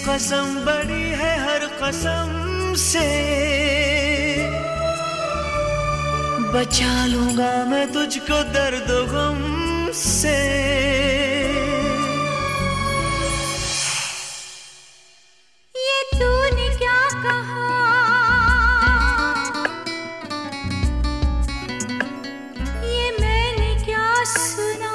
कसम बड़ी है हर कसम से, बचा लूंगा मैं तुझको दर्द गम से। ये तूने क्या कहा, ये मैंने क्या सुना,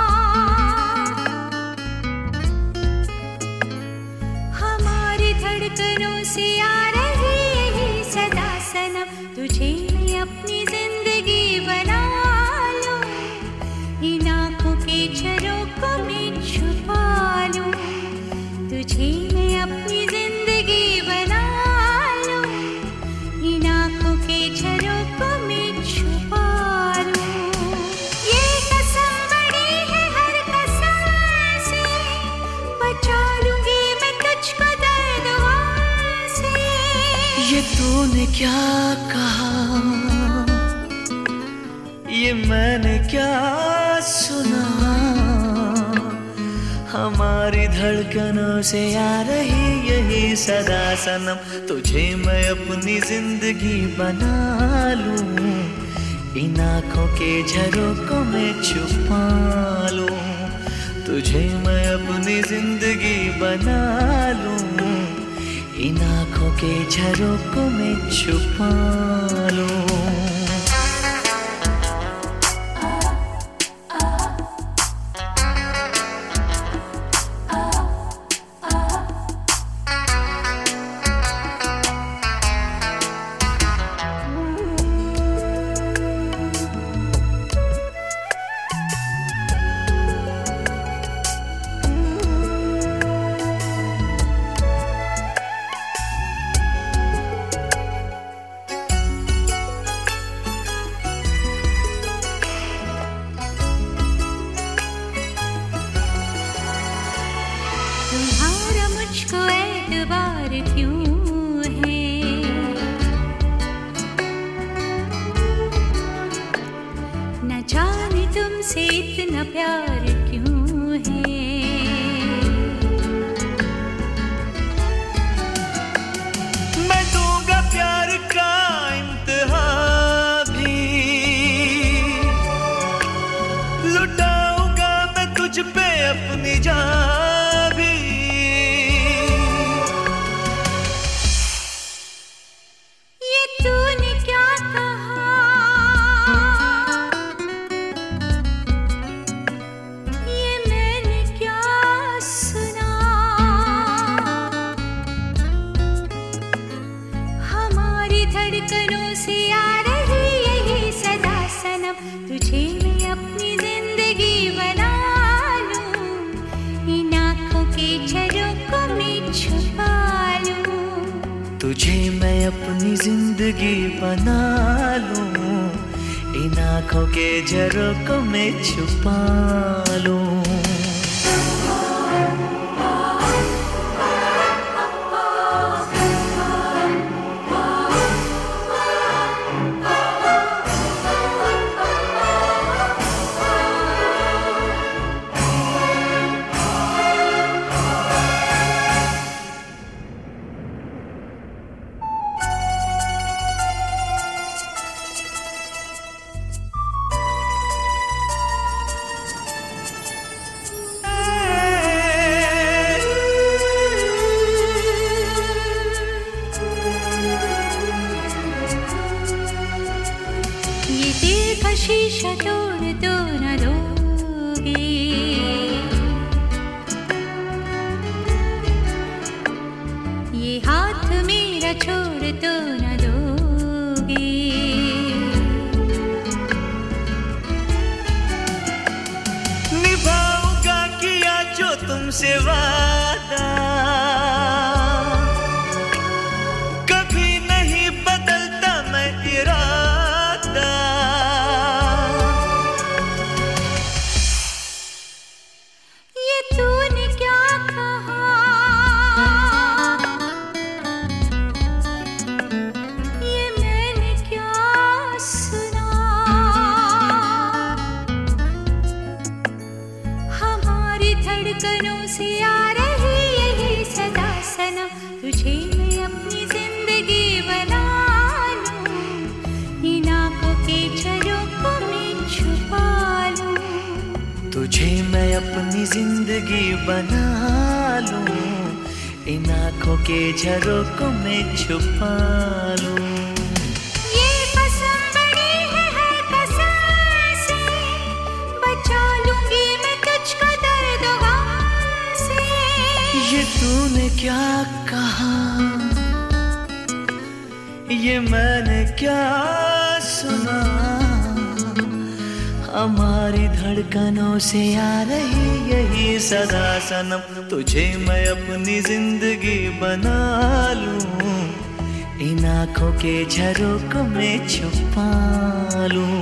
हमारी धड़कनों से आ रही सदा सनम, तुझे मैं अपनी जिंदगी बना लूं, इन आँखों के झरोखों में छुपा लूं, तुझे मैं अपनी जिंदगी बना लूं, इन आँखों के झरोखों में छुपा लूं। ये कसम बड़ी है हर कसम से, बचा लूंगी मैं तुझको दर्द गम से। ये तूने क्या कहा, ये मैंने क्या सुना, हमारी धड़कनों से आ रही यही सदा सनम, तुझे मैं अपनी जिंदगी बना लूं, इन आँखों के झरोखों में छुपा लूं, तुझे मैं अपनी जिंदगी बना लूं, इन आँखों के झरोखों में छुपा लूं। तुम्हारा मुझको एतबार क्यों है, न जाने तुमसे इतना प्यार क्यों है। मैं दूंगा प्यार का इम्तिहा भी, लुटाऊंगा मैं तुझ पे अपनी जान भी। ये तूने क्या कहा, ये मैंने क्या सुना, हमारी धड़कनों से आ रही यही सदा सनम, तुझे मैं अपनी जिंदगी बना लूं, इन आँखों के झरोखों में छुपा लूं, तुझे मैं अपनी जिंदगी बना लूं, इन आँखों के झरोखों में छुपा लूं। ये दिल का शीशा तोड़ दो न दोगे, ये हाथ मेरा छोड़ दो न दोगे, निभाऊंगा किया जो तुमसे वादा, कभी नहीं बदलता मैं इरादा। ये तूने क्या कहा, ये मैंने क्या सुना, हमारी धड़कनों से आ रही यही सदा अपनी जिंदगी बना लूं, इन आँखों के झरोकों में छुपा लूं। ये कसम बड़ी है हर कसम से, बचा लूंगी मैं तुझको दर्द गम से। ये तूने क्या कहा, ये मैंने क्या सुना, हमारी धड़कनों से आ रही यही सदा सनम। तुझे मैं अपनी जिंदगी बना लूं, इन आँखों के झरोकों में छुपा लूं।